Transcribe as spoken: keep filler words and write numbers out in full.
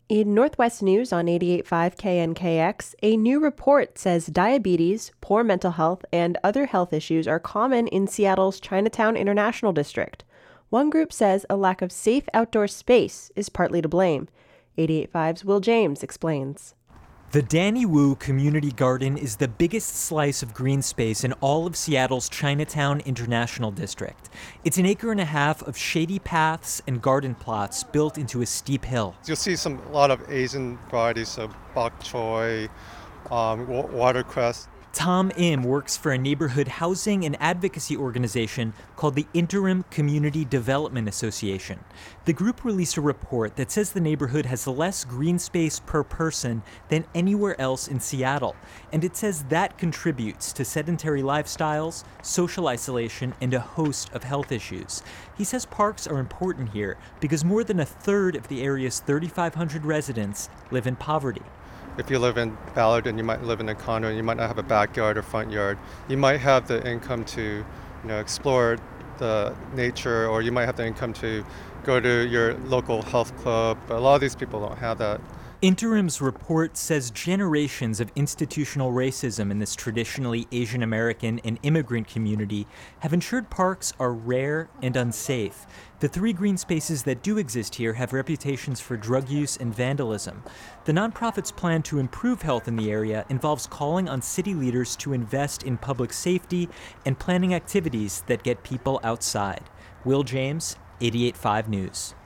In Northwest News on eighty-eight point five K N K X, a new report says diabetes, poor mental health, and other health issues are common in Seattle's Chinatown International District. One group says a lack of safe outdoor space is partly to blame. eighty-eight point five's Will James explains. The Danny Wu Community Garden is the biggest slice of green space in all of Seattle's Chinatown International District. It's an acre and a half of shady paths and garden plots built into a steep hill. You'll see some a lot of Asian varieties of bok choy, um, watercress. Tom Im works for a neighborhood housing and advocacy organization called the Interim Community Development Association. The group released a report that says the neighborhood has less green space per person than anywhere else in Seattle, and it says that contributes to sedentary lifestyles, social isolation, and a host of health issues. He says parks are important here because more than a third of the area's thirty-five hundred residents live in poverty. If you live in Ballard and you might live in a condo and you might not have a backyard or front yard, you might have the income to, you know, explore the nature, or you might have the income to go to your local health club. But a lot of these people don't have that. Interim's report says generations of institutional racism in this traditionally Asian American and immigrant community have ensured parks are rare and unsafe. The three green spaces that do exist here have reputations for drug use and vandalism. The nonprofit's plan to improve health in the area involves calling on city leaders to invest in public safety and planning activities that get people outside. Will James, eighty-eight point five News.